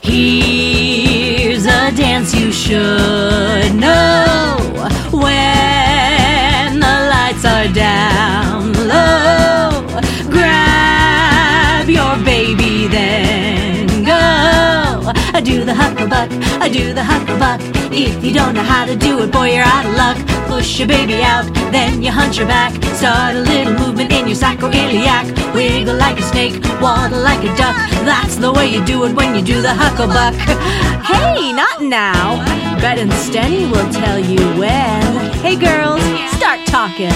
Here's a dance you should know. When the lights are down low, grab your baby, then go. I do the hucklebuck, I do the hucklebuck. If you don't know how to do it, boy, you're out of luck. Push your baby out, then you hunch your back. Start a little movement in your sacroiliac. Wiggle like a snake, waddle like a duck. That's the way you do it when you do the hucklebuck. Hey, not now. Bet and Stenny will tell you when. Hey girls, start talking.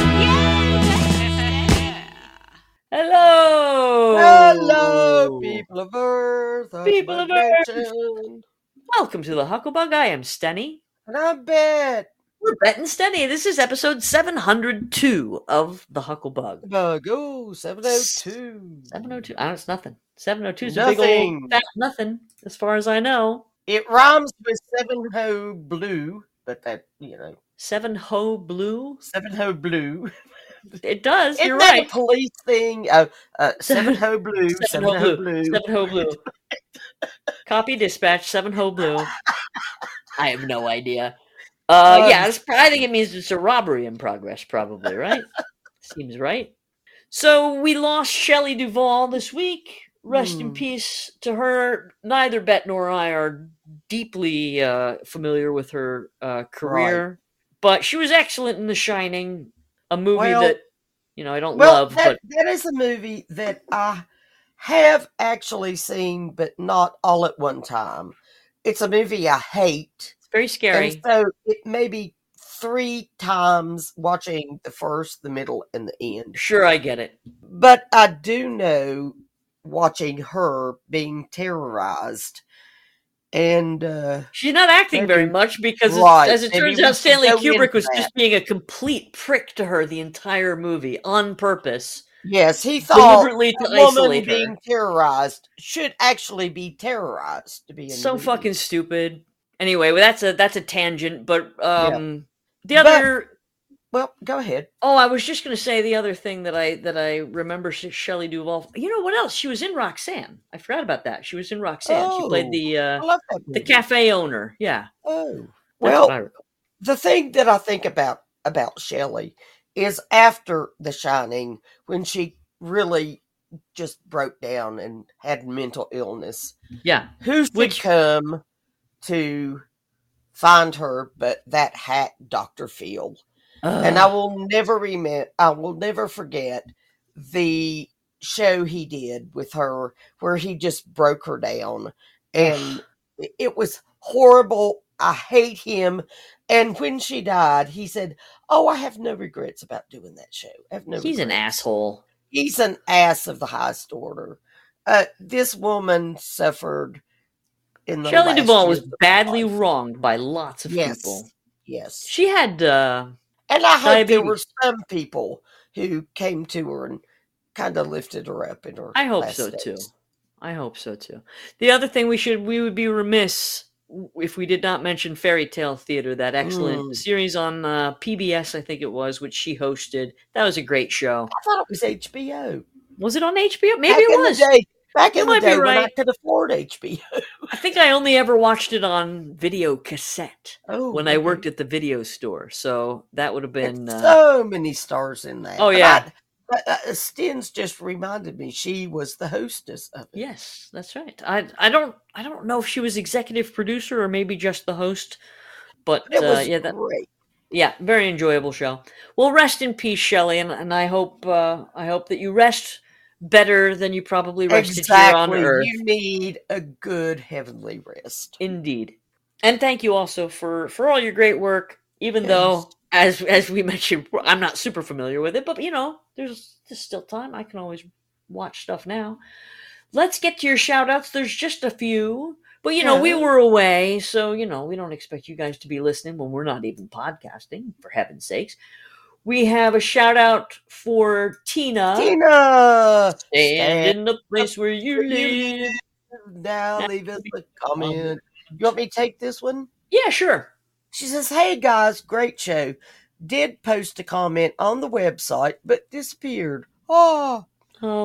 Hello! Hello, people of Earth. People of Earth. Nation. Welcome to the Huckleberg. I am Stenny. And I bet. We're Bet and Stenny. This is episode 702 of the Huckleberg. Go 702. 702. It's nothing. 702 is a big Nothing. old fat nothing, as far as I know. It rhymes with seven ho blue, but that, Seven Ho Blue? seven ho blue. It does. Isn't You're that right. a police thing? Seven ho blue. Seven ho blue. Seven Ho Blue. Copy dispatch. 7 Ho Blue. I have no idea. I think it means it's a robbery in progress, probably, right? Seems right. So we lost Shelley Duvall this week. Rest in peace to her. Neither Bet nor I are deeply familiar with her career, Right. but she was excellent in The Shining, a movie Well- that I don't love. that But is a movie that I have actually seen, but not all at one time. It's a movie I hate. it's very scary. And so it may be 3 times watching the first, the middle, and the end. Sure, I get it. But I do know watching her being terrorized. And She's not acting very Maybe- much because, right, as it maybe turns we out, should Stanley go Kubrick into was that. just being a complete prick to her the entire movie on purpose. yes, he thought Deliberately to a woman isolate her. being terrorized should actually be terrorized to be in the So movie. fucking stupid. Anyway, well, that's a tangent, but the But- other Well, go ahead. I was just gonna say the other thing that I remember Shelley Duvall. You know what else? She was in Roxanne. I forgot about that. She was in Roxanne. She played I love that the movie. cafe owner. Yeah. Oh, That's well, what I recall. the thing that I think about Shelley is after The Shining, when she really just broke down and had mental illness. Yeah. Who should Which- come to find her but that hack Dr. Phil? And I will never forget the show he did with her where he just broke her down. And it was horrible. I hate him. And when she died, he said, "Oh, I have no regrets about doing that show. I have no He's an regrets." asshole. He's an ass of the highest order. This woman suffered in the Shelley last Duvall years was of her badly life. wronged by lots of Yes. people. Yes. She had And I hope there were diabetes. some people who came to her and kind of lifted her up in her I hope last so days. too. I hope so too. The other thing we would be remiss if we did not mention Fairy Tale Theater, that excellent series on PBS, I think it was, which she hosted. That was a great show. I thought it was HBO. Was it on HBO? Maybe Back it in was. the day, back You in the might be day when I right. could afford HBO. I think I only ever watched it on video cassette Oh, when I worked at the video store. So that would have been. There's so many stars in that. Oh, But yeah. Stins just reminded me she was the hostess of it. Yes, that's right. I don't know if she was executive producer or maybe just the host, but It was great. great. Very enjoyable show. Well, rest in peace, Shelley, and I hope that you rest better than you probably rested here on Exactly. Earth. You need a good heavenly rest. Indeed. And thank you also for all your great work, even though, as we mentioned, I'm not super familiar with it, but there's still time. I can always watch stuff now. Let's get to your shout outs. There's just a few, but we were away, so we don't expect you guys to be listening when we're not even podcasting, for heaven's sakes. We have a shout out for Tina. Tina! Stand in the place where you live. Now leave us a comment. You want me to take this one? Yeah, sure. She says, "Hey guys, great show. Did post a comment on the website, but disappeared. Oh, Oh,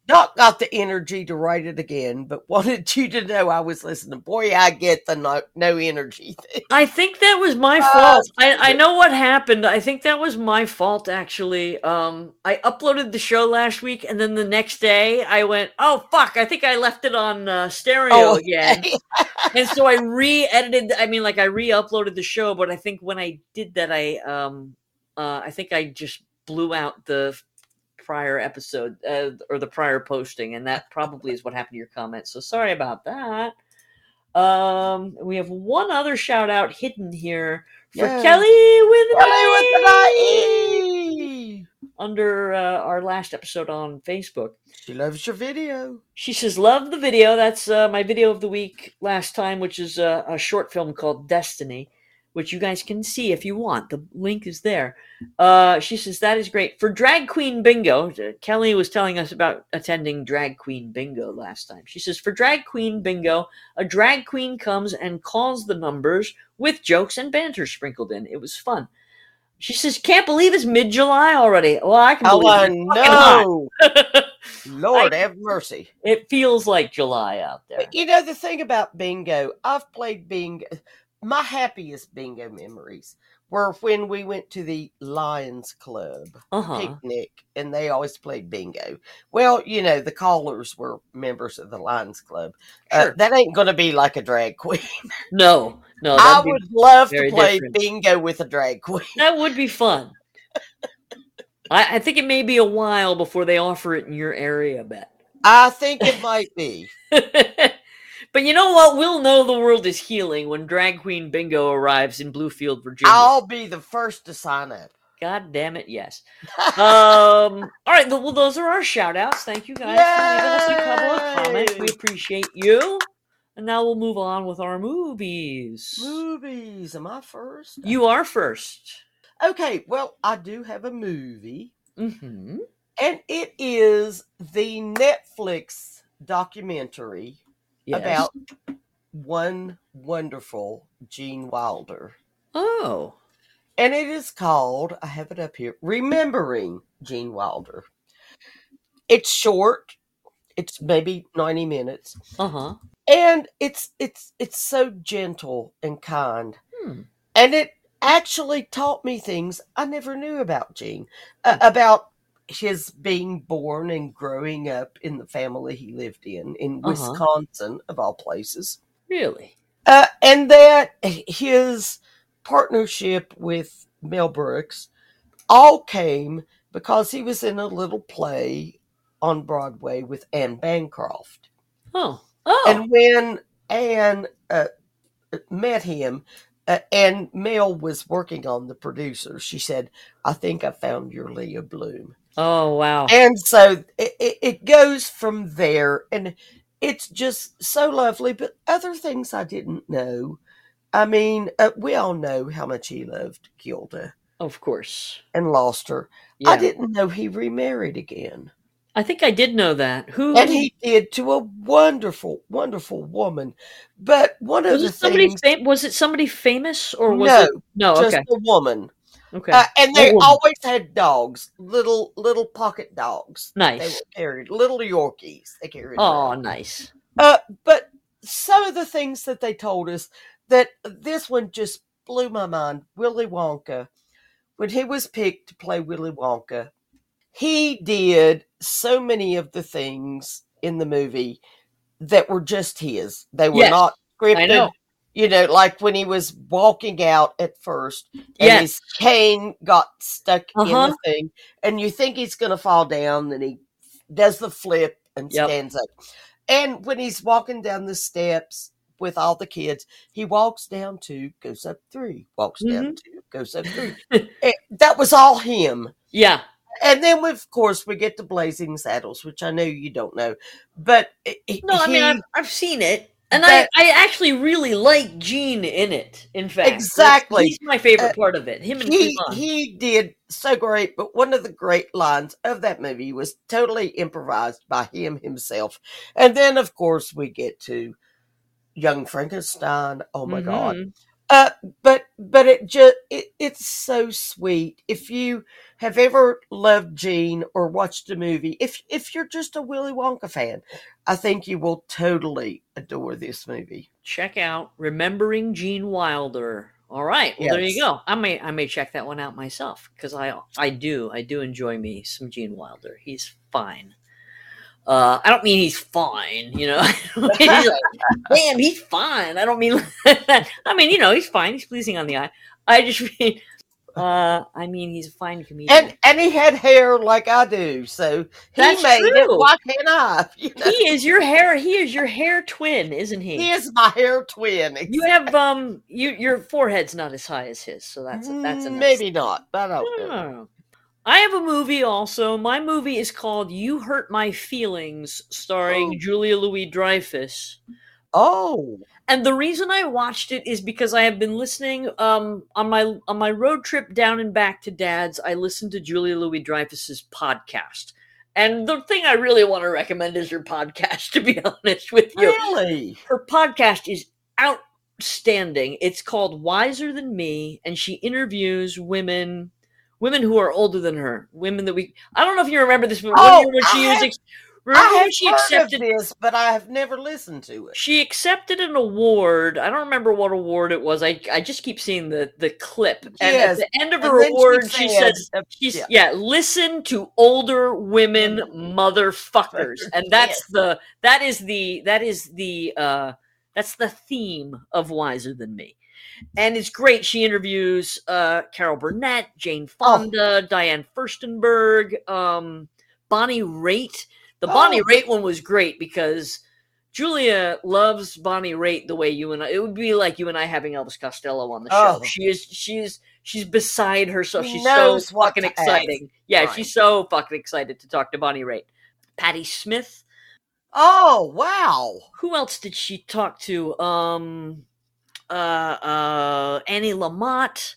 not got the energy to write it again, but wanted you to know I was listening. Boy, I get the no energy thing. I think that was my fault. I know what happened. I think that was my fault, actually. I uploaded the show last week, and then the next day I went, oh, fuck, I think I left it on stereo again. And so I re-edited, I re-uploaded the show, but I think when I did that, I think I just blew out the prior episode or the prior posting, and that probably is what happened to your comment. So sorry about that. We have one other shout out hidden here for Kelly with an IE under our last episode on Facebook. She loves your video. She says, love the video. That's my video of the week last time, which is a short film called Destiny, which you guys can see if you want. The link is there. She says, that is great. For Drag Queen Bingo, Kelly was telling us about attending Drag Queen Bingo last time. She says, for Drag Queen Bingo, a drag queen comes and calls the numbers with jokes and banter sprinkled in. It was fun. She says, can't believe it's mid-July already. Well, I can believe it. Lord have mercy. It feels like July out there. You know, the thing about bingo, I've played bingo. My happiest bingo memories were when we went to the Lions Club picnic, and they always played bingo. Well, you know, the callers were members of the Lions Club. Sure. That ain't going to be like a drag queen. No. I would love to play bingo with a drag queen. That would be fun. I think it may be a while before they offer it in your area, Bet. I think it might be. But you know what? We'll know the world is healing when Drag Queen Bingo arrives in Bluefield, Virginia. I'll be the first to sign up. God damn it, yes. All right, well, those are our shout-outs. Thank you guys for leaving us a couple of comments. We appreciate you. And now we'll move on with our movies. Movies. Am I first? You are first. Okay, well, I do have a movie. Mm-hmm. And it is the Netflix documentary about one wonderful Gene Wilder. Oh. And it is called, I have it up here, Remembering Gene Wilder. It's short. It's maybe 90 minutes. Uh-huh. And it's so gentle and kind. And it actually taught me things I never knew about Gene. About his being born and growing up in the family he lived in Wisconsin, of all places. Really? And that his partnership with Mel Brooks all came because he was in a little play on Broadway with Anne Bancroft. Oh. And when Anne met him, and Mel was working on the producer, she said, I think I found your Leah Bloom. Oh, wow. And so it goes from there, and it's just so lovely. But other things I didn't know. I mean, we all know how much he loved Gilda. Of course. And lost her. Yeah. I didn't know he remarried again. I think I did know that. Who? And he did, to a wonderful, wonderful woman. But one of the things... was it somebody famous? Or was it? No, just a woman. Okay. And they always had dogs, little pocket dogs. Nice. They were carried, little Yorkies. They carried. Oh, nice. But some of the things that they told us, that this one just blew my mind. Willy Wonka, when he was picked to play Willy Wonka, he did so many of the things in the movie that were just his. They were not scripted. I know. You know, like when he was walking out at first and his cane got stuck in the thing, and you think he's going to fall down, then he does the flip and stands up. And when he's walking down the steps with all the kids, he walks down 2, goes up 3, walks down 2, goes up 3. That was all him. Yeah. And then, of course, we get to Blazing Saddles, which I know you don't know. But I mean, I've seen it. And I actually really like Gene in it, in fact. Exactly. He's my favorite part of it. Him and he did so great, but one of the great lines of that movie was totally improvised by him himself. And then, of course, we get to Young Frankenstein. Oh, my God. But but it's so sweet. If you have ever loved Gene or watched a movie, if you're just a Willy Wonka fan, I think you will totally adore this movie. Check out Remembering Gene Wilder. All right, well, there you Yes. go. I may check that one out myself because I do enjoy me some Gene Wilder. He's fine. I don't mean he's fine, you know. He's like, damn, he's fine. I don't mean that. I mean, you know, he's fine. He's pleasing on the eye. I just mean, I mean, he's a fine comedian. And he had hair like I do, so he That's made it. true. Why can't I? You know? He is your hair twin, isn't he? He is my hair twin. You have your forehead's not as high as his, so that's a nice Maybe not, but I don't know. Oh. I have a movie also. My movie is called You Hurt My Feelings, starring Julia Louis-Dreyfus. Oh, And the reason I watched it is because I have been listening on my road trip down and back to Dad's. I listened to Julia Louis-Dreyfus's podcast. And the thing I really want to recommend is her podcast, to be honest with you. really? Her podcast is outstanding. It's called Wiser Than Me, and she interviews women who are older than her. Women that I don't know if you remember this, but when she was remember when she accepted this, but I have never listened to it. She accepted an award. I don't remember what award it was. I just keep seeing the clip. And at the end of her award, she says, listen to older women motherfuckers. And that's that's the theme of Wiser Than Me. And it's great. She interviews Carol Burnett, Jane Fonda, Diane Furstenberg, Bonnie Raitt. The Bonnie Raitt one was great because Julia loves Bonnie Raitt the way you and I. It would be like you and I having Elvis Costello on the show. She's beside herself. She's so fucking exciting. Yeah, right. She's so fucking excited to talk to Bonnie Raitt. Patti Smith. Oh wow! Who else did she talk to? Annie Lamott.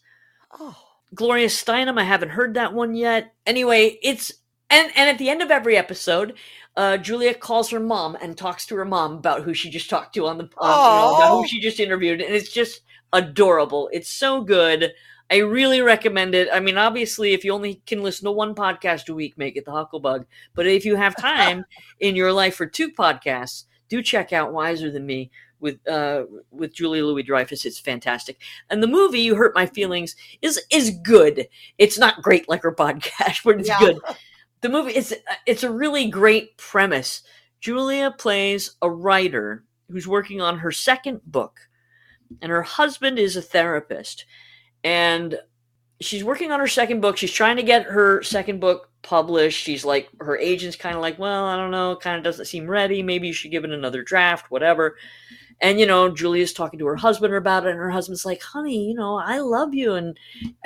Gloria Steinem. I haven't heard that one yet. Anyway, it's. And at the end of every episode, Julia calls her mom and talks to her mom about who she just talked to on the about who she just interviewed, and it's just adorable. It's so good. I really recommend it. I mean, obviously, if you only can listen to one podcast a week, make it the Huckleberg. But if you have time in your life for 2 podcasts, do check out Wiser Than Me with Julia Louis-Dreyfus. It's fantastic. And the movie You Hurt My Feelings is good. It's not great like her podcast, but it's good. The movie, it's a really great premise. Julia plays a writer who's working on her second book, and her husband is a therapist. And she's working on her second book. She's trying to get her second book published. She's like, her agent's kind of like, well, I don't know, kind of doesn't seem ready. Maybe you should give it another draft, whatever. And, you know, Julia's talking to her husband about it, and her husband's like, honey, you know, I love you, and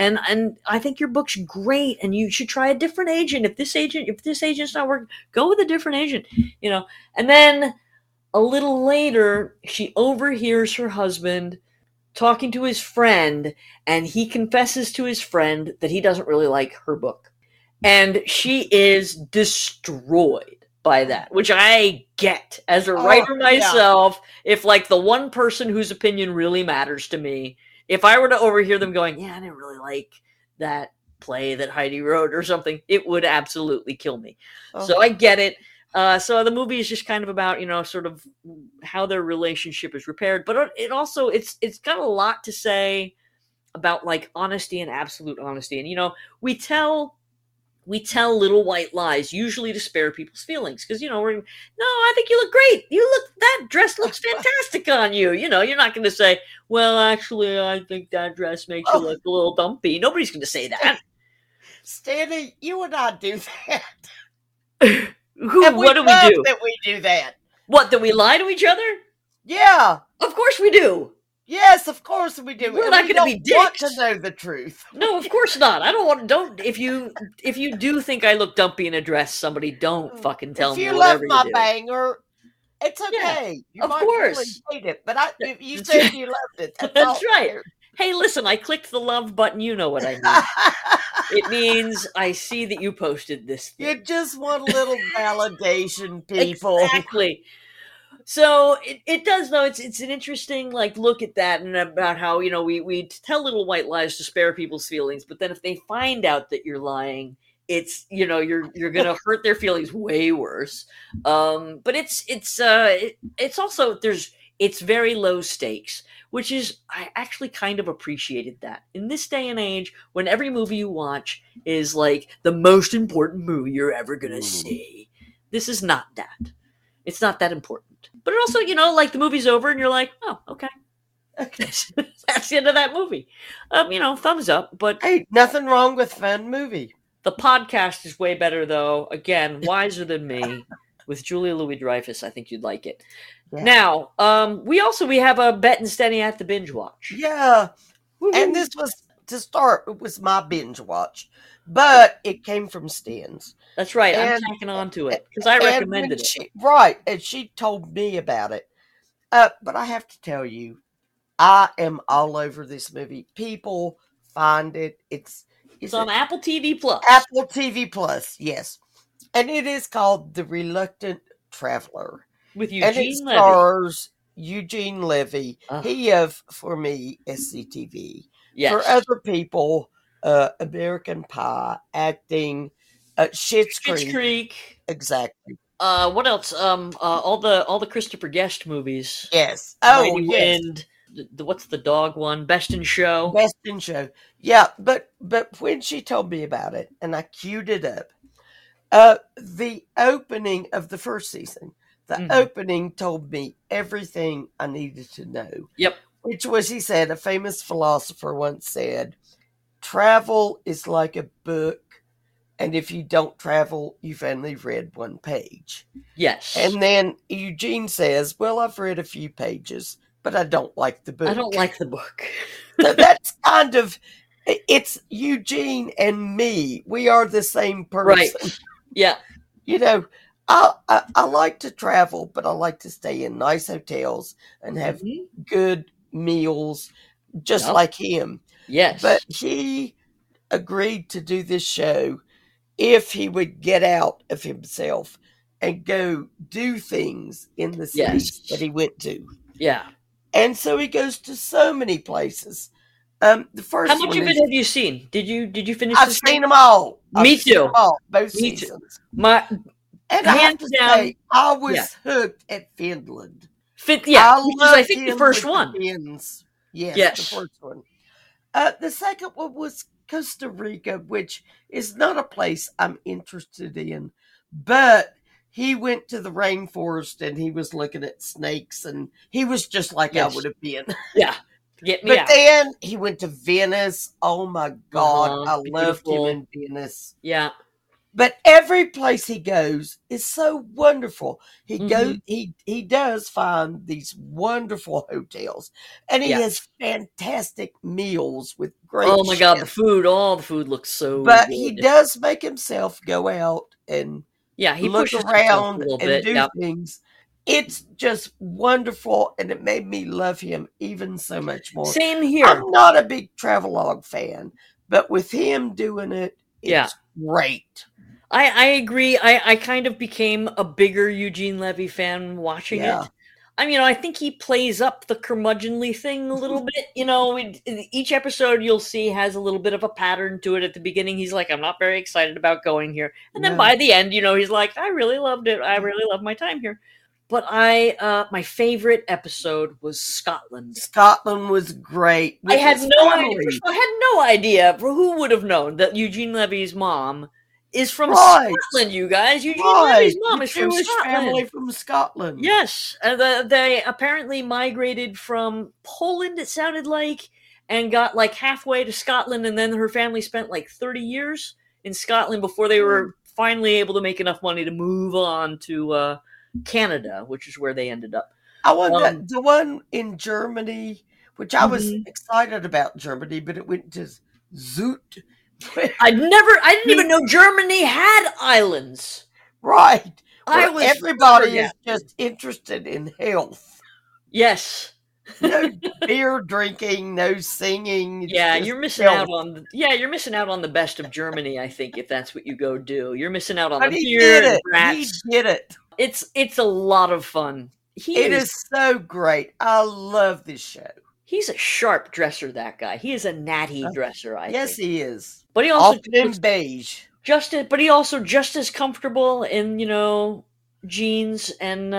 I think your book's great, and you should try a different agent. If this agent's not working, go with a different agent, you know. And then a little later, she overhears her husband talking to his friend, and he confesses to his friend that he doesn't really like her book. And she is destroyed by that, which I get as a writer myself. If like the one person whose opinion really matters to me, if I were to overhear them going, yeah, I didn't really like that play that Heidi wrote or something, it would absolutely kill me. So I get it. So the movie is just kind of about, you know, sort of how their relationship is repaired, but it also, it's got a lot to say about like honesty and absolute honesty. And, you know, we tell little white lies, usually to spare people's feelings. Because, you know, I think you look great. That dress looks fantastic on you. You know, you're not going to say, well, actually, I think that dress makes you look a little dumpy. Nobody's going to say that. Stanley, you and I do that. What do we do? That we do that. What, do we lie to each other? Yeah. Of course we do. Yes, of course we do. We're not going to be dicks. Want to know the truth. No, of course not. I don't. If you do think I look dumpy in a dress, somebody don't fucking tell me. If you love my banger, it's okay. Yeah, you of might course. Really hate it, but if you said you loved it. That's right. Hey, listen, I clicked the love button. You know what I mean. It means I see that you posted this thing. You just want a little validation, people. Exactly. So it does though. It's an interesting like look at that and about how we tell little white lies to spare people's feelings, but then if they find out that you're lying, it's you're gonna hurt their feelings way worse. But it's also it's very low stakes, which is I actually kind of appreciated that in this day and age when every movie you watch is like the most important movie you're ever gonna see. This is not that. It's not that important. But also, like the movie's over and you're like, oh, okay. That's the end of that movie. Thumbs up. But hey, nothing wrong with fun movie. The podcast is way better, though. Again, Wiser Than Me with Julia Louis-Dreyfus. I think you'd like it. Yeah. Now, we have a Bet and Steady at the binge watch. Yeah. Woo-hoo. And this was, to start, it was my binge watch. But it came from Stan's. That's right. I'm tacking on to it because I recommended it. Right. And she told me about it. But I have to tell you, I am all over this movie. People find it. It's on Apple TV Plus. Apple TV Plus, yes. And it is called The Reluctant Traveler. With Eugene Levy. And it stars Eugene Levy. He for me, SCTV. Yes. For other people, American Pie, acting, Schitt's Creek. Exactly. What else? All the Christopher Guest movies. Yes. Mighty Wind. What's the dog one? Best in Show. Best in Show. Yeah, but when she told me about it, and I queued it up, the opening of the first season, opening told me everything I needed to know. Yep. Which was, he said, a famous philosopher once said, travel is like a book, and if you don't travel, you've only read one page. Yes. And then Eugene says, well, I've read a few pages, but I don't like the book. I don't like the book. So that's kind of, it's Eugene and me. We are the same person. Right. Yeah. I like to travel, but I like to stay in nice hotels and have good meals, just like him. Yes. But he agreed to do this show if he would get out of himself and go do things in the cities that he went to. Yeah. And so he goes to so many places. The first. How much of it have you seen? Did you finish? I've seen them all. Me too. Both seasons. And I have to say, I was hooked at Finland. I think the first one. Yes, the first one. The second one was Costa Rica, which is not a place I'm interested in, but he went to the rainforest and he was looking at snakes, and he was just like I would have been. Yeah. But then he went to Venice. Oh my God, I loved him in Venice. Yeah. But every place he goes is so wonderful. He goes, he does find these wonderful hotels, and he has fantastic meals with great. Oh my God, all the food looks so. But good. he does make himself go out and he look around and do things. It's just wonderful, and it made me love him even so much more. Same here. I'm not a big travelogue fan, but with him doing it, it's great. I agree. I kind of became a bigger Eugene Levy fan watching it. I think he plays up the curmudgeonly thing a little bit. Each episode you'll see has a little bit of a pattern to it. At the beginning, he's like, I'm not very excited about going here. And then by the end, he's like, I really loved it. I really love my time here. But my favorite episode was Scotland. Scotland was great. I had no idea. Who would have known that Eugene Levy's mom is from Scotland, you guys. Eugene Levy's mom is from Scotland. Family from Scotland. Yes. They apparently migrated from Poland, it sounded like, and got like halfway to Scotland, and then her family spent like 30 years in Scotland before they were finally able to make enough money to move on to Canada, which is where they ended up. I wonder, the one in Germany, which I was excited about Germany, but it went to Zoot. I didn't even know Germany had islands. Right. Everybody is just interested in health. Yes. No beer drinking, no singing. Yeah, you're missing out on the best of Germany, I think, if that's what you go do. You're missing out on the beer and rats. He did it. It's a lot of fun. It is so great. I love this show. He's a sharp dresser, that guy. He is a natty dresser, I Yes, think. he is. But he also Often in beige. but he also just as comfortable in, jeans and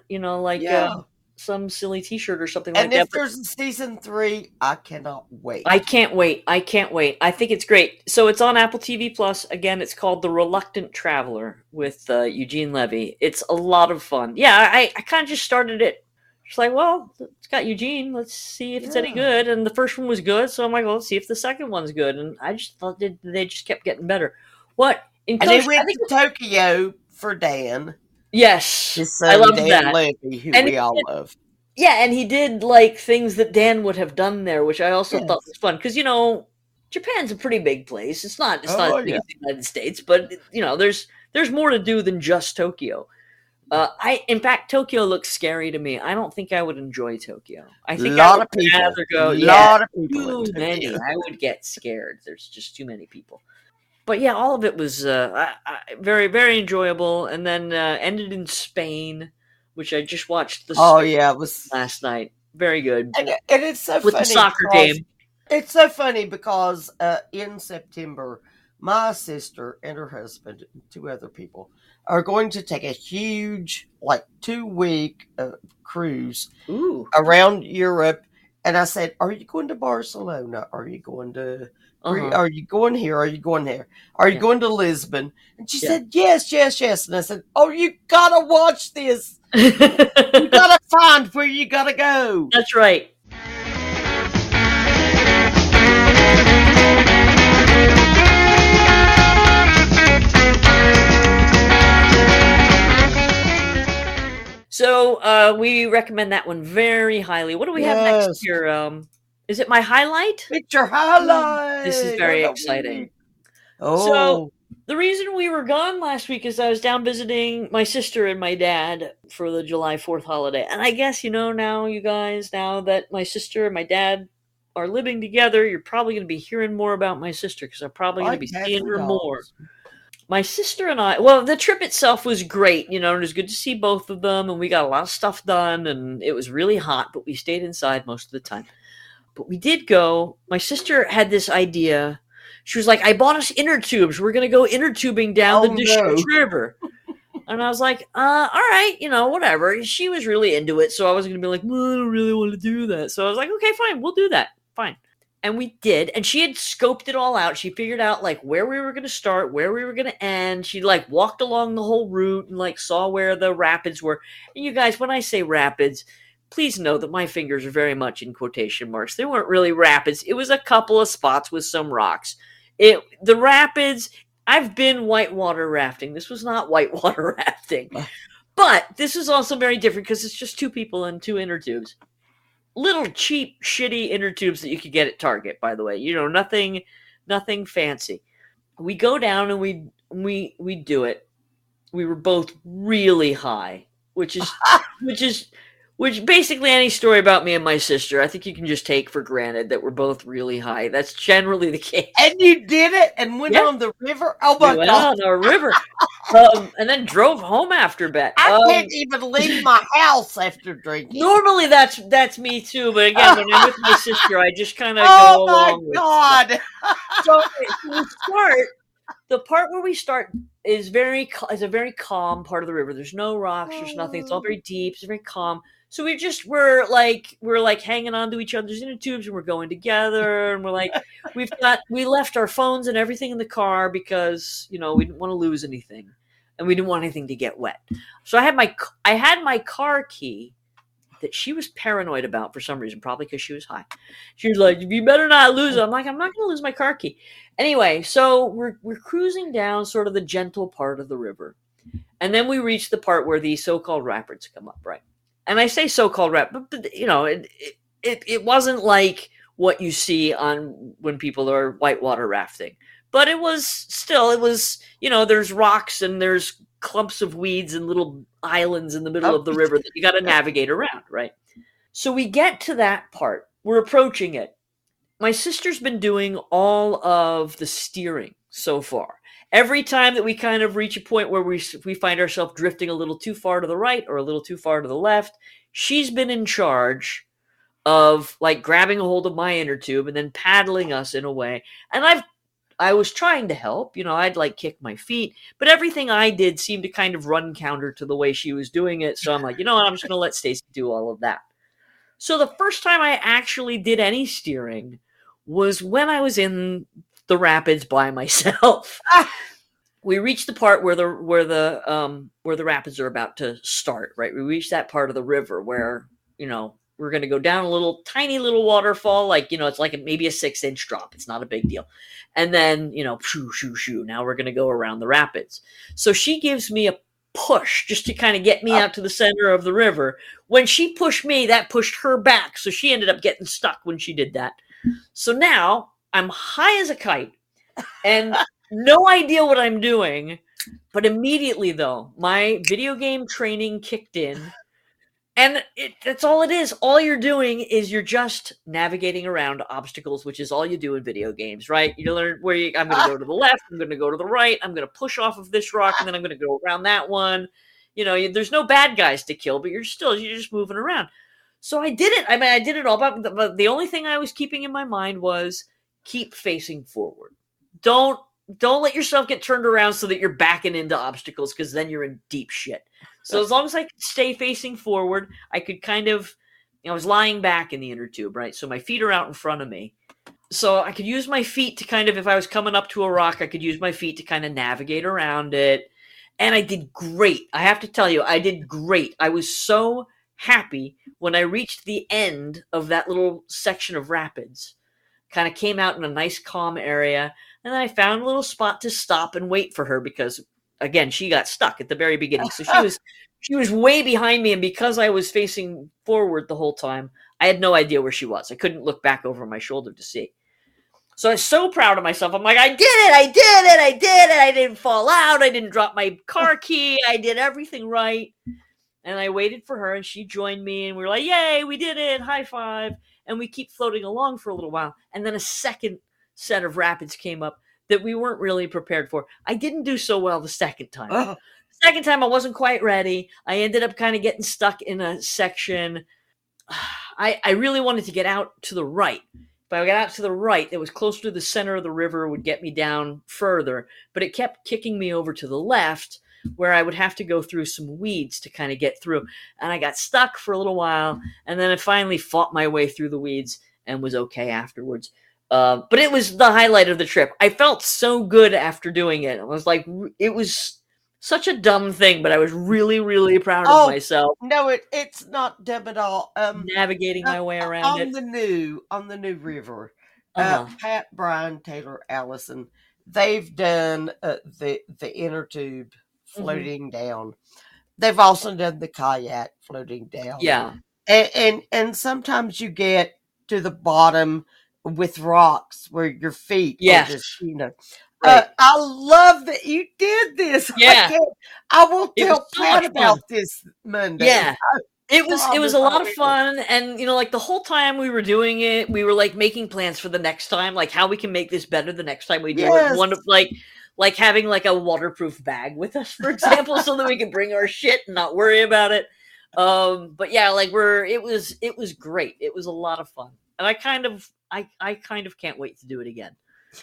some silly t-shirt or something like And that. if there's a season 3, I cannot wait. I can't wait. I think it's great. So it's on Apple TV Plus. Again, it's called The Reluctant Traveler with Eugene Levy. It's a lot of fun. Yeah, I kind of just started it. Just like, well, it's got Eugene. Let's see if it's any good. And the first one was good, so I'm like, well, let's see if the second one's good. And I just thought they just kept getting better. What? And they went to Tokyo for Dan. Yes, His son, I love Dan that. Levy, who we all love. Yeah, and he did like things that Dan would have done there, which I also thought was fun because Japan's a pretty big place. It's not as big as the United States, but there's more to do than just Tokyo. In fact, Tokyo looks scary to me. I don't think I would enjoy Tokyo. I think I would rather go. A lot of people. Too many. I would get scared. There's just too many people. But yeah, all of it was very, very enjoyable, and then ended in Spain, which I just watched. It was last night. Very good, and it's so with funny the soccer game. It's so funny because in September, my sister and her husband, and 2 other people, are going to take a huge, 2-week cruise around Europe. And I said, "Are you going to Barcelona? Are you going to? Are you going here? Are you going there? Are you going to Lisbon?" And she said, "Yes, yes, yes." And I said, "Oh, you gotta watch this. You gotta find where you gotta go." That's right. So we recommend that one very highly. What do we have next year? Is it my highlight? It's your highlight. This is very exciting. Oh. So the reason we were gone last week is I was down visiting my sister and my dad for the July 4th holiday. And I guess, now that my sister and my dad are living together, you're probably going to be hearing more about my sister because I'm probably going to be seeing her more. My sister and I, the trip itself was great, and it was good to see both of them, and we got a lot of stuff done, and it was really hot, but we stayed inside most of the time. But we did go. My sister had this idea. She was like, "I bought us inner tubes. We're going to go inner tubing down the Deschutes River." And I was like, all right, whatever. She was really into it, so I wasn't going to be like, "Well, I don't really want to do that." So I was like, okay, fine, we'll do that. Fine. And we did. And she had scoped it all out. She figured out where we were going to start, where we were going to end. She walked along the whole route and saw where the rapids were. And you guys, when I say rapids, please know that my fingers are very much in quotation marks. They weren't really rapids. It was a couple of spots with some rocks. The rapids, I've been whitewater rafting. This was not whitewater rafting. But this is also very different because it's just 2 people and 2 inner tubes. Little cheap, shitty inner tubes that you could get at Target, by the way. Nothing fancy. We go down and we do it. We were both really high, which basically any story about me and my sister, I think you can just take for granted that we're both really high. That's generally the case. And you did it and went on the river? Oh my God. Went on the river. And then drove home after bed. I can't even leave my house after drinking. Normally that's me too, but again, when I'm with my sister, I just kind of go along with it. Oh my God. So the part where we start is a very calm part of the river. There's no rocks, there's nothing. It's all very deep, it's very calm. So we're hanging on to each other's inner tubes and we're going together and we left our phones and everything in the car because, we didn't want to lose anything and we didn't want anything to get wet. So I had my car key that she was paranoid about for some reason, probably because she was high. She was like, "You better not lose it." I'm like, "I'm not going to lose my car key." Anyway, so we're cruising down sort of the gentle part of the river. And then we reach the part where the so-called rapids come up, right? And I say so-called rapids, but it wasn't like what you see on when people are whitewater rafting. But it was, there's rocks and there's clumps of weeds and little islands in the middle of the river that you got to navigate around, right? So we get to that part. We're approaching it. My sister's been doing all of the steering so far. every time that we kind of reach a point where we find ourselves drifting a little too far to the right or a little too far to the left, she's been in charge of like grabbing a hold of my inner tube and then paddling us in a way. And I was trying to help, I'd like kick my feet, but everything I did seemed to kind of run counter to the way she was doing it. So I'm like, I'm just going to let Stacy do all of that. So the first time I actually did any steering was when I was in the rapids by myself. We reached the part where the rapids are about to start, right? We reached that part of the river where, we're going to go down a tiny little waterfall. Like, it's like maybe a 6-inch drop. It's not a big deal. And then, shoo, shoo, shoo. Now we're going to go around the rapids. So she gives me a push just to kind of get me out to the center of the river. When she pushed me, that pushed her back. So she ended up getting stuck when she did that. So now I'm high as a kite and no idea what I'm doing. But immediately, though, my video game training kicked in. And that's all it is. All you're doing is you're just navigating around obstacles, which is all you do in video games, right? You learn I'm going to go to the left, I'm going to go to the right, I'm going to push off of this rock, and then I'm going to go around that one. There's no bad guys to kill, but you're just moving around. So I did it. I did it all, but the only thing I was keeping in my mind was keep facing forward. Don't let yourself get turned around so that you're backing into obstacles, because then you're in deep shit. So as long as I could stay facing forward, I could kind of, I was lying back in the inner tube, right? So my feet are out in front of me. So I could use my feet to kind of, if I was coming up to a rock, I could use my feet to kind of navigate around it. And I did great. I have to tell you, I did great. I was so happy when I reached the end of that little section of rapids. Kind of came out in a nice calm area. And then I found a little spot to stop and wait for her because, again, she got stuck at the very beginning. So she was way behind me. And because I was facing forward the whole time, I had no idea where she was. I couldn't look back over my shoulder to see. So I was so proud of myself. I'm like, I did it. I didn't fall out. I didn't drop my car key. I did everything right. And I waited for her and she joined me and we were like, yay, we did it. High five. And we keep floating along for a little while. And then a second set of rapids came up that we weren't really prepared for. I didn't do so well the second time. Oh. Second time, I wasn't quite ready. I ended up kind of getting stuck in a section. I really wanted to get out to the right. If I got out to the right, that was closer to the center of the river, would get me down further. But it kept kicking me over to the left, where I would have to go through some weeds to kind of get through. And I got stuck for a little while. And then I finally fought my way through the weeds and was okay afterwards. But it was the highlight of the trip. I felt so good after doing it. I was like, it was such a dumb thing, but I was really, really proud of myself. No, it's not dumb at all. Navigating my way around it. On the new river, Pat, Brian, Taylor, Allison, they've done the inner tube floating down. They've also done the kayak floating down. Yeah. And sometimes you get to the bottom with rocks where your feet are just, right. I love that you did this. Yeah. I will tell Pat about this Monday. Yeah. It was a lot of fun. And, like the whole time we were doing it, we were like making plans for the next time, like how we can make this better the next time we do it. One of like having like a waterproof bag with us, for example, so that we can bring our shit and not worry about it. But yeah, like it was great. It was a lot of fun. And I kind of can't wait to do it again.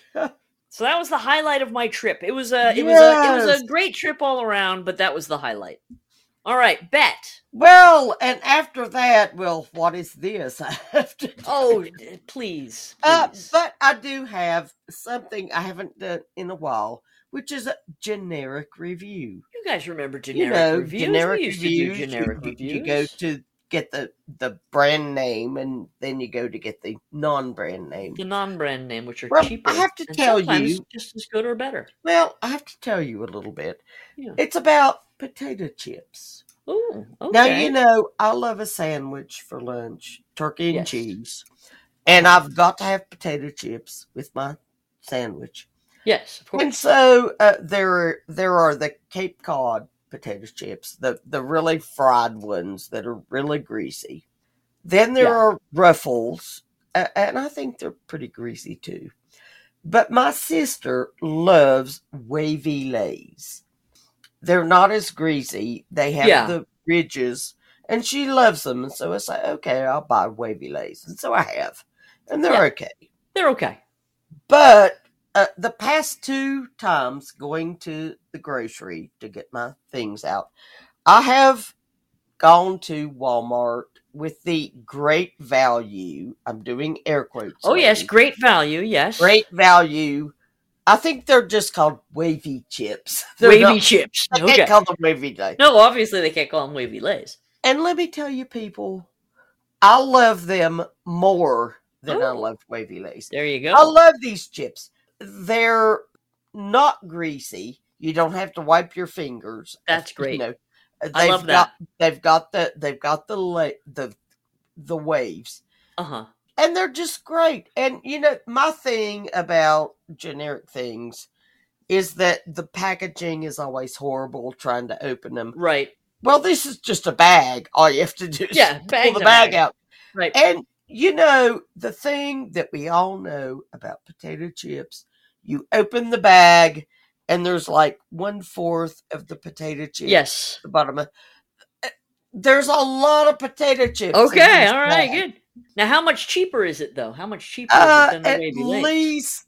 So that was the highlight of my trip. It was a great trip all around, but that was the highlight. All right, Bet. Well, and after that, what is this? I have to. Oh, please. But I do have something I haven't done in a while, which is a generic review. You guys remember generic reviews? Generic we used reviews. To do generic reviews. You go to get the brand name, and then you go to get the non-brand name. The non-brand name, which are cheaper. I have to tell you, just as good or better. Well, I have to tell you a little bit. Yeah. It's about potato chips. Oh, okay. Now, I love a sandwich for lunch, turkey and cheese. And I've got to have potato chips with my sandwich. Yes, of course. And so there are the Cape Cod potato chips, the really fried ones that are really greasy. Then there are Ruffles, and I think they're pretty greasy too. But my sister loves Wavy Lays. They're not as greasy. They have Yeah. the ridges, and she loves them. And so I say, okay, I'll buy Wavy Lays. And so I have. And they're Yeah. okay. They're okay. But the past 2 times going to the grocery to get my things out, I have gone to Walmart with the great value. I'm doing air quotes. Oh, yes. ladies. Great value. Yes. Great value. I think they're just called wavy chips. They're Wavy not- chips. I Okay. can't call them wavy lays. No, obviously they can't call them Wavy Lays. And let me tell you, people, I love them more than I Oh. love wavy lays. There you go. I love these chips. They're not greasy. You don't have to wipe your fingers. That's great. You know, I love that. They've got the waves, Uh-huh. and they're just great. And you know, my thing about generic things is that the packaging is always horrible trying to open them. Right. Well, this is just a bag. All you have to do is Yeah, pull bag's the a bag bag. out. Right. And you know, the thing that we all know about potato chips, you open the bag and there's like 1/4 of the potato chips Yes. at the bottom. There's a lot of potato chips. in Okay. this All right. bag. Good. Now, how much cheaper is it, though? How much cheaper is it than the At Wavy Lays?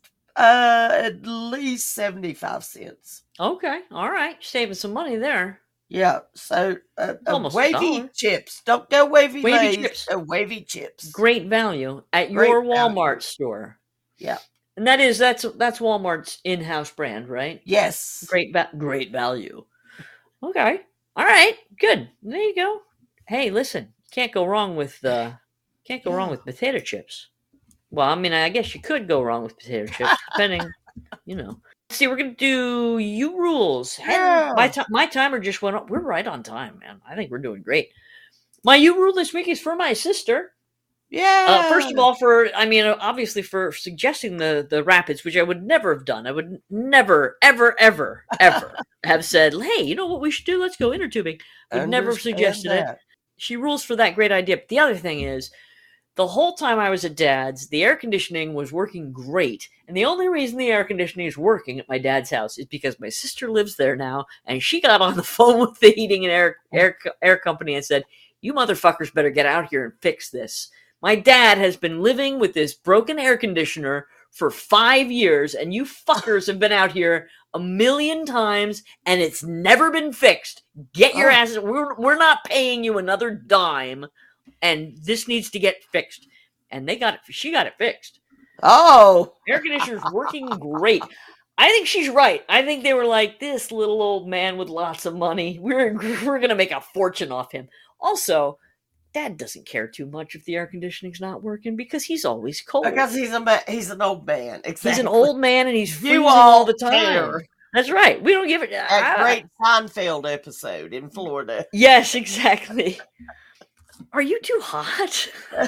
least 75 cents. Okay. All right. Saving some money there. Yeah, so Almost wavy $1. chips. Don't go wavy Wavy Lays. chips. Wavy chips. Great value at Great your value. Walmart store. Yeah. And that's Walmart's in-house brand, right? Yes. Great value. Okay. All right. Good. There you go. Hey, listen. Can't go wrong with potato chips. Well, I mean, I guess you could go wrong with potato chips, depending, you know. See, we're gonna do you rules. Yeah. My timer just went up. We're right on time, man. I think we're doing great. My you rule this week is for my sister. Yeah. First of all, obviously for suggesting the rapids, which I would never have done. I would never, ever, ever, ever have said, "Hey, you know what we should do? Let's go inner tubing." Would never have suggested it. She rules for that great idea. But the other thing is, the whole time I was at Dad's, the air conditioning was working great. And the only reason the air conditioning is working at my dad's house is because my sister lives there now, and she got on the phone with the heating and air company and said, "You motherfuckers better get out here and fix this. My dad has been living with this broken air conditioner for 5 years, and you fuckers have been out here 1,000,000 times, and it's never been fixed. Get your asses. We're not paying you another dime, and this needs to get fixed." And they got it. She got it fixed. Oh. Air conditioner's working great. I think she's right. I think they were like, this little old man with lots of money. We're gonna make a fortune off him. Also, Dad doesn't care too much if the air conditioning's not working because he's always cold. Because he's an old man. Exactly. He's an old man and he's freezing You all the time. care. That's right. We don't give it. That great Seinfeld episode in Florida. Yes, exactly. Are you too hot?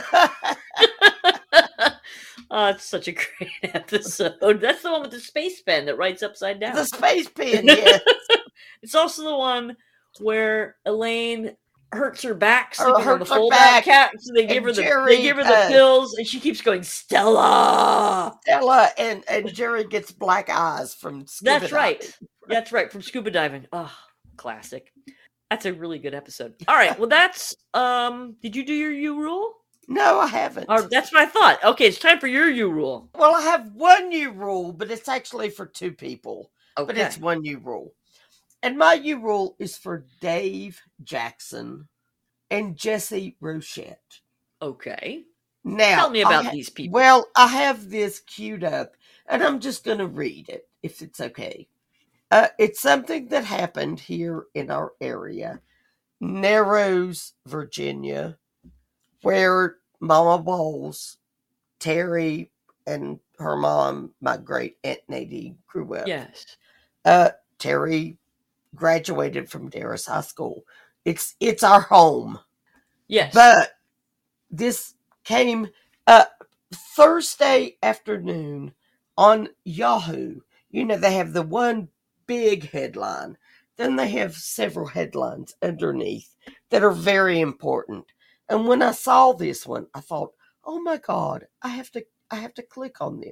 Oh, it's such a great episode. That's the one with the space pen that writes upside down. The space pen, yes. It's also the one where Elaine hurts her back Or sleeping on the hurts her fold-out back, couch. So they give her and the Jerry, pills, and she keeps going, "Stella." Stella and Jerry gets black eyes from scuba That's right. diving. That's right, from scuba diving. Oh, classic. That's a really good episode. All right, well, that's did you do your U rule? No, I haven't. Or that's what I thought. Okay, it's time for your U rule. Well, I have one new rule, but it's actually for 2 people. Okay. But it's one new rule. And my new rule is for Dave Jackson and Jesse Rochette. Okay. Now, Tell me about these people. Well, I have this queued up, and I'm just going to read it, if it's okay. It's something that happened here in our area, Narrows, Virginia, where Mama Bowles, Terry, and her mom, my great Aunt Nadine, grew up. Yes. Terry graduated from Darris High School. It's our home. Yes. But this came Thursday afternoon on Yahoo. You know, they have the one big headline. Then they have several headlines underneath that are very important. And when I saw this one, I thought, "Oh my God, I have to click on this."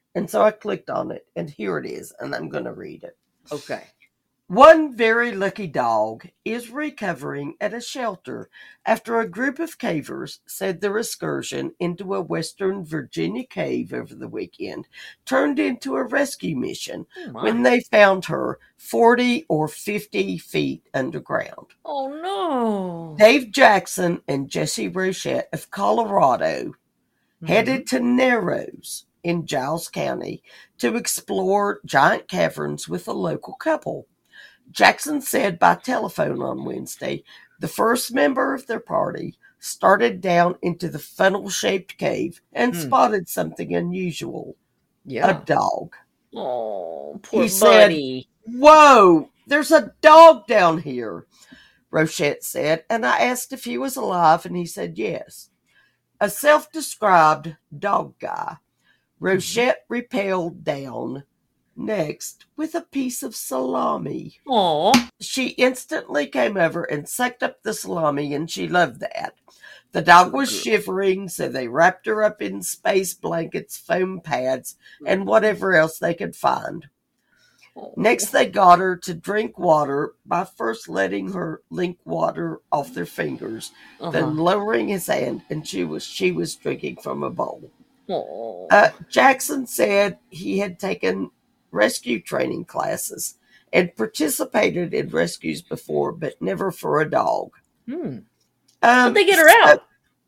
And so I clicked on it, and here it is, and I'm going to read it. Okay. One very lucky dog is recovering at a shelter after a group of cavers said their excursion into a Western Virginia cave over the weekend turned into a rescue mission when they found her 40 or 50 feet underground. Oh, no. Dave Jackson and Jesse Rochette of Colorado headed to Narrows in Giles County to explore giant caverns with a local couple. Jackson said by telephone on Wednesday, the first member of their party started down into the funnel-shaped cave and spotted something unusual. Yeah. A dog. Oh, poor He buddy. said, "Whoa, there's a dog down here," Rochette said, and I asked if he was alive, and he said yes. A self-described dog guy, Rochette rappelled down next with a piece of salami. Aw. She instantly came over and sucked up the salami, and she loved that. The dog was shivering, so they wrapped her up in space blankets, foam pads, and whatever else they could find. Next, they got her to drink water by first letting her lick water off their fingers, then lowering his hand, and she was drinking from a bowl. Jackson said he had taken rescue training classes and participated in rescues before, but never for a dog. How'd they get her out?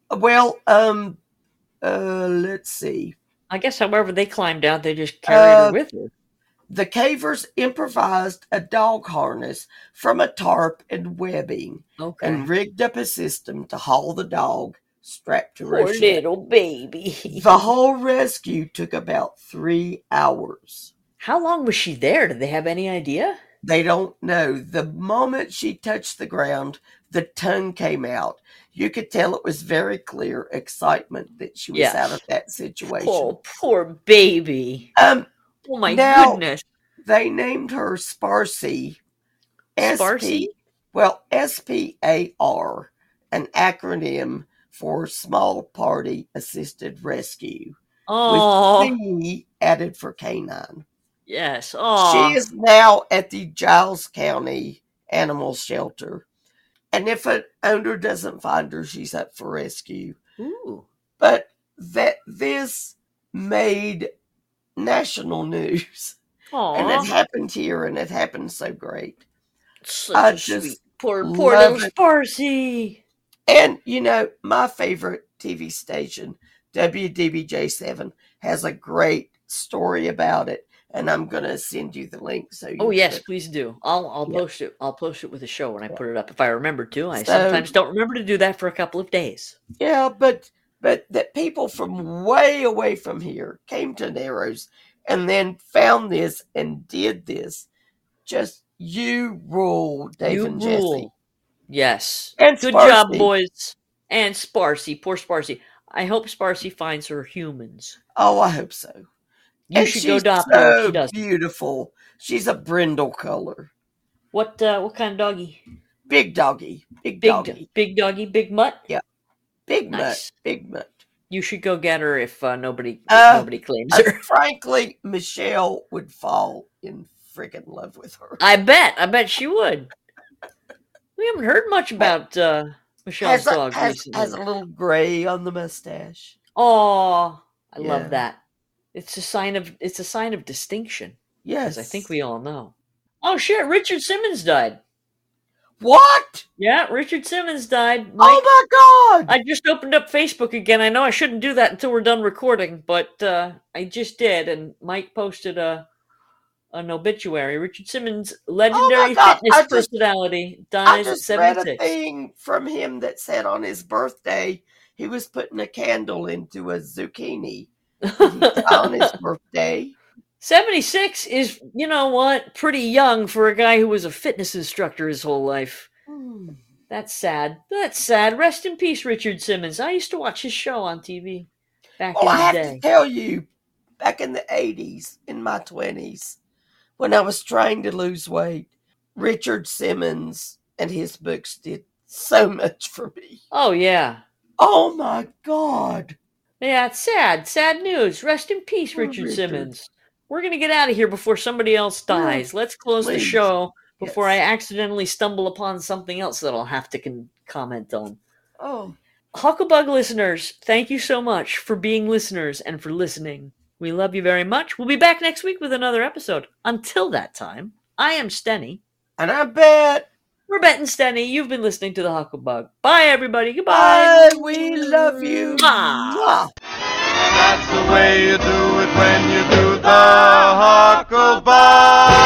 Let's see. I guess however they climbed out, they just carried her with her. The cavers improvised a dog harness from a tarp and webbing and rigged up a system to haul the dog strapped to Poor Rochette. little baby. The whole rescue took about 3 hours. How long was she there? Did they have any idea? They don't know. The moment she touched the ground, the tongue came out. You could tell it was very clear excitement that she was out of that situation. Oh, poor baby. Oh my now, goodness. They named her Sparsy. Sparsy? SPAR, an acronym for Small Party Assisted Rescue. Oh. With C added for canine. Yes. Oh. She is now at the Giles County Animal Shelter. And if an owner doesn't find her, she's up for rescue. Ooh. But this made national news. Aww. And it happened here, and it happened so great. Such a sweet, poor little Sparsy. And, my favorite TV station, WDBJ7, has a great story about it. And I'm going to send you the link. Yes, please do. I'll post it. I'll post it with the show when I put it up. If I remember to. I sometimes don't remember to do that for a couple of days. Yeah, but that people from way away from here came to Narrows and then found this and did this. Just you rule, Dave and Jesse. Yes. And good Sparsy. job, boys. And Sparsy. Poor Sparsy. I hope Sparsy finds her humans. Oh, I hope so. You should go adopt her if she does. Beautiful. She's a brindle color. What kind of doggy? Big doggy. Big doggy. Big doggy, big mutt? Yeah. Big nice. Mutt. Big mutt. You should go get her if nobody claims her. Frankly, Michelle would fall in freaking love with her. I bet she would. We haven't heard much about Michelle's dog recently. Has a little gray on the mustache. Oh, I love that. It's a sign of distinction. Yes. As I think we all know. Oh shit, Richard Simmons died. What? Yeah, Richard Simmons died. Mike, oh my God! I just opened up Facebook again. I know I shouldn't do that until we're done recording, but I just did, and Mike posted an obituary. Richard Simmons, legendary fitness personality, dies at 76. I just read a thing from him that said on his birthday he was putting a candle into a zucchini. On his birthday. 76 is, you know what, pretty young for a guy who was a fitness instructor his whole life. That's sad. Rest in peace, Richard Simmons. I used to watch his show on TV back in the day. I have to tell you, back in the 80s, in my 20s, when I was trying to lose weight, Richard Simmons and his books did so much for me. Oh, yeah. Oh, my God. Yeah, it's sad. Sad news. Rest in peace, Poor Richard Richard. Simmons. We're going to get out of here before somebody else dies. Let's close the please. show before I Yes. accidentally stumble upon something else that I'll have to comment on. Oh, Huckleberg listeners, thank you so much for being listeners and for listening. We love you very much. We'll be back next week with another episode. Until that time, I am Stenny. and I bet. We're Bet and Stenny. You've been listening to the Huckleberg. Bye, everybody. Goodbye. Bye. We love you. Mwah. Mwah. That's the way you do it when you do the Huckleberg.